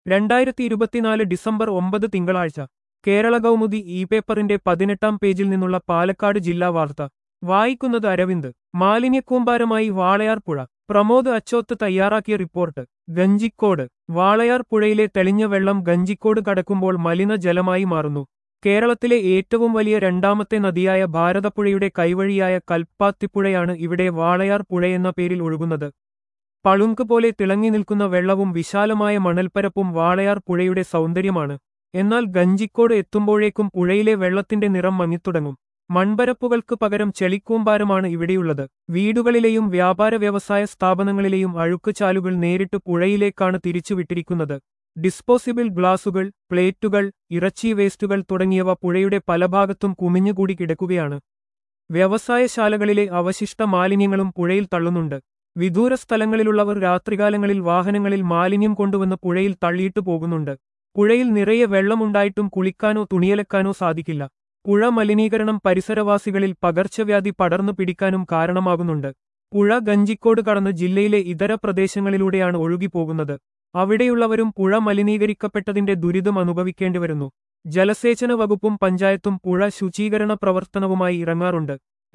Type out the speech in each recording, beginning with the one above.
2024 December 9 തിങ്കളാഴ്ച കേരള കൗമുദി ഈ പേപ്പറിന്റെ 18-ാം പേജിൽ നിന്നുള്ള പാലക്കാട് ജില്ലാ വാർത്ത വായിക്കുന്നത് അരവിന്ദ്. മാലിന്യക്കൂമ്പാരമായി വാളയാർ പുഴ. പ്രമോദ് അച്ചോത്ത് തയ്യാറാക്കിയ റിപ്പോർട്ട്. ഗഞ്ചിക്കോട്. വാളയാർ പുഴയിലെ തെളിഞ്ഞ വെള്ളം ഗഞ്ചിക്കോട് കടക്കുമ്പോൾ മലിനജലമായി മാറുന്നു. കേരളത്തിലെ ഏറ്റവും വലിയ രണ്ടാമത്തെ നദിയായ ഭാരതപ്പുഴയുടെ കൈവഴിയായ കൽപ്പാത്തിപ്പുഴയാണ് ഇവിടെ വാളയാർ പുഴയെന്ന പേരിൽ ഒഴുകുന്നത്. പളുങ്ക് പോലെ തിളങ്ങി നിൽക്കുന്ന വെള്ളവും വിശാലമായ മണൽപ്പരപ്പും വാളയാർ പുഴയുടെ സൗന്ദര്യമാണ്. എന്നാൽ ഗഞ്ചിക്കോട് എത്തുമ്പോഴേക്കും പുഴയിലെ വെള്ളത്തിന്റെ നിറം മങ്ങിത്തുടങ്ങും. മൺപരപ്പുകൾക്ക് പകരം ചെളിക്കൂമ്പാരമാണ് ഇവിടെയുള്ളത്. വീടുകളിലെയും വ്യാപാര വ്യവസായ സ്ഥാപനങ്ങളിലെയും അഴുക്കുചാലുകൾ നേരിട്ട് പുഴയിലേക്കാണ് തിരിച്ചുവിട്ടിരിക്കുന്നത്. ഡിസ്പോസിബിൾ ഗ്ലാസുകൾ, പ്ലേറ്റുകൾ, ഇറച്ചി വേസ്റ്റുകൾ തുടങ്ങിയവ പുഴയുടെ പല ഭാഗത്തും കുമിഞ്ഞുകൂടി കിടക്കുകയാണ്. വ്യവസായശാലകളിലെ അവശിഷ്ട മാലിന്യങ്ങളും പുഴയിൽ തള്ളുന്നുണ്ട്. വിദൂര സ്ഥലങ്ങളിലുള്ളവർ രാത്രികാലങ്ങളിൽ വാഹനങ്ങളിൽ മാലിന്യം കൊണ്ടുവന്ന് പുഴയിൽ തള്ളിയിട്ടു പോകുന്നുണ്ട്. പുഴയിൽ നിറയെ വെള്ളമുണ്ടായിട്ടും കുളിക്കാനോ തുണിയലക്കാനോ സാധിക്കില്ല. പുഴ മലിനീകരണം പരിസരവാസികളിൽ പകർച്ചവ്യാധി പടർന്നു പിടിക്കാനും കാരണമാകുന്നുണ്ട്. പുഴ ഗഞ്ചിക്കോട് കടന്ന് ജില്ലയിലെ ഇതര പ്രദേശങ്ങളിലൂടെയാണ് ഒഴുകിപ്പോകുന്നത്. അവിടെയുള്ളവരും പുഴ മലിനീകരിക്കപ്പെട്ടതിന്റെ ദുരിതം അനുഭവിക്കേണ്ടിവരുന്നു. ജലസേചന വകുപ്പും പഞ്ചായത്തും പുഴ ശുചീകരണ പ്രവർത്തനവുമായി ഇറങ്ങാറുണ്ട്.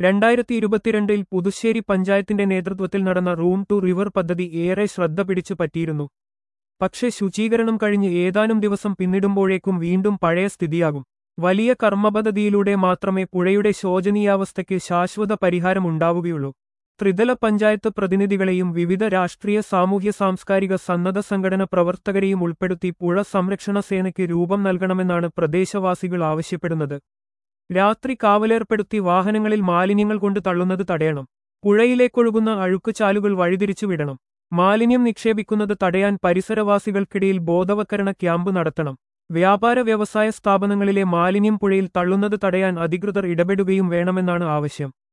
2022 പുതുശ്ശേരി പഞ്ചായത്തിന്റെ നേതൃത്വത്തിൽ നടന്ന റൂം ടു റിവർ പദ്ധതി ഏറെ ശ്രദ്ധ പിടിച്ചു പറ്റിയിരുന്നു. പക്ഷേ ശുചീകരണം കഴിഞ്ഞ് ഏതാനും ദിവസം പിന്നിടുമ്പോഴേക്കും വീണ്ടും പഴയ സ്ഥിതിയാകും. വലിയ കർമ്മപദ്ധതിയിലൂടെ മാത്രമേ പുഴയുടെ ശോചനീയാവസ്ഥയ്ക്ക് ശാശ്വത പരിഹാരമുണ്ടാവുകയുള്ളൂ. ത്രിതല പഞ്ചായത്ത് പ്രതിനിധികളെയും വിവിധ രാഷ്ട്രീയ സാമൂഹ്യ സാംസ്കാരിക സന്നദ്ധ സംഘടന പ്രവർത്തകരെയും ഉൾപ്പെടുത്തി പുഴ സംരക്ഷണ സേനയ്ക്ക് രൂപം നൽകണമെന്നാണ് പ്രദേശവാസികൾ ആവശ്യപ്പെടുന്നത്. രാത്രി കാവലേർപ്പെടുത്തി വാഹനങ്ങളിൽ മാലിന്യങ്ങൾ കൊണ്ട് തള്ളുന്നത് തടയണം. പുഴയിലേക്കൊഴുകുന്ന അഴുക്കുചാലുകൾ വഴിതിരിച്ചു വിടണം. മാലിന്യം നിക്ഷേപിക്കുന്നത് തടയാൻ പരിസരവാസികൾക്കിടയിൽ ബോധവൽക്കരണ ക്യാമ്പ് നടത്തണം. വ്യാപാര വ്യവസായ സ്ഥാപനങ്ങളിലെ മാലിന്യം പുഴയിൽ തള്ളുന്നത് തടയാൻ അധികൃതർ ഇടപെടുകയും വേണമെന്നാണ് ആവശ്യം.